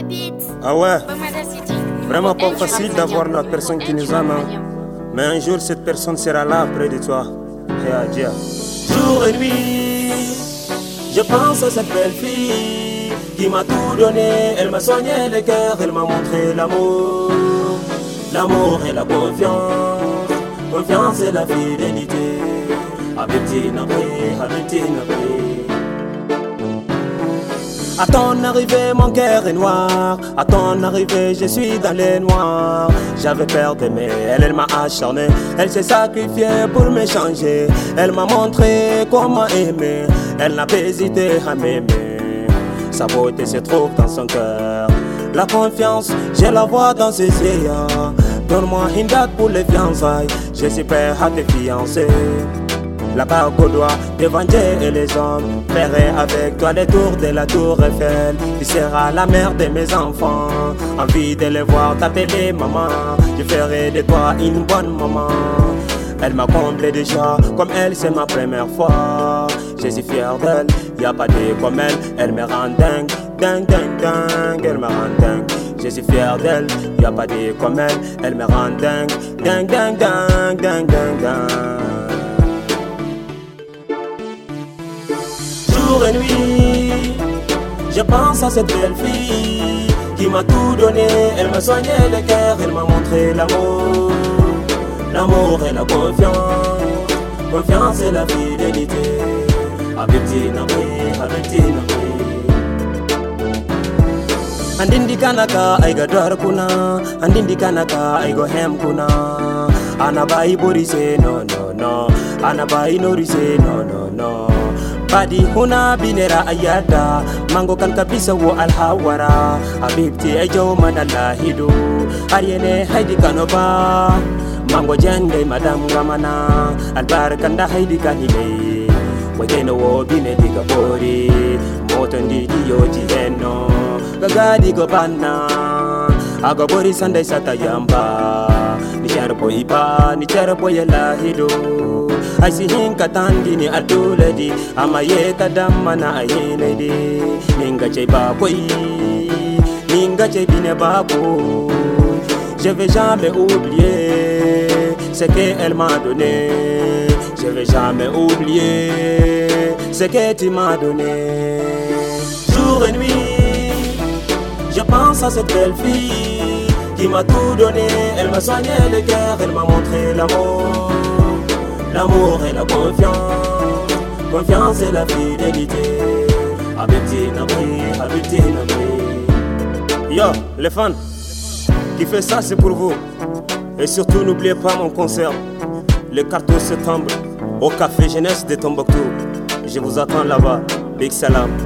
Ah ouais, vraiment pas facile d'avoir la personne qui nous aime, hein. Mais un jour cette personne sera là près de toi. Jour et nuit, je pense à cette belle fille qui m'a tout donné. Elle m'a soigné le cœur, elle m'a montré l'amour. L'amour et la confiance, confiance et la fidélité. Habibti Habibti. À ton arrivée, mon cœur est noir. À ton arrivée, je suis dans les noirs. J'avais peur d'aimer, elle m'a acharné. Elle s'est sacrifiée pour me changer. Elle m'a montré comment aimer. Elle n'a pas hésité à m'aimer. Sa beauté se trouve dans son cœur. La confiance, je la vois dans ses yeux. Donne-moi une date pour les fiançailles. Je suis prêt à te fiancer. Là-bas au doigt devant Dieu et les hommes, ferai avec toi les tours de la tour Eiffel. Tu seras la mère de mes enfants. Envie de les voir t'appeler maman. Je ferai de toi une bonne maman. Elle m'a comblé de joie, comme elle c'est ma première fois. Je suis fier d'elle, y'a pas de comme elle me rend dingue, dingue, dingue, dingue, elle me rend dingue. Je suis fier d'elle, y'a pas de comme elle me rend dingue, dingue, dingue, dingue, dingue, dingue, dingue. Jour et nuit, je pense à cette belle fille qui m'a tout donné. Elle m'a soigné le cœur, elle m'a montré l'amour. L'amour et la confiance, confiance et la fidélité. Habibti Habibti. Andindi kanaka aiga dar kuna, andindi kanaka aigo hem kuna. Anabai borise no no no, anabai norise no no no. Badi huna binera ayada, mango kan kabisa wo alhawara. Habibti ajo manala hidu, ariene haidi kanoba. Mango jende madam gamana, albarakanda haidi kanile. Wajeno wo bine diga bori, motondi diyo jiheno. Gagadi go bana, aga bori sandai satayamba. Ni charpo iba, ni charpo yela hidu. Aisi hinka tandi ni aduledi, ama yeta damana ayenedi. Ninga chay bakoi, ninga chay bine bako. Je vais jamais oublier ce qu'elle m'a donné. Je vais jamais oublier ce que tu m'as donné. Jour et nuit, je pense à cette belle fille qui m'a tout donné. Elle m'a soigné le cœur, elle m'a montré l'amour. L'amour et la confiance, confiance et la fidélité. Habibti Habibti. Yo, les fans qui fait ça, c'est pour vous. Et surtout n'oubliez pas mon concert le 14 septembre au Café Jeunesse de Tombouctou. Je vous attends là-bas. Big salam.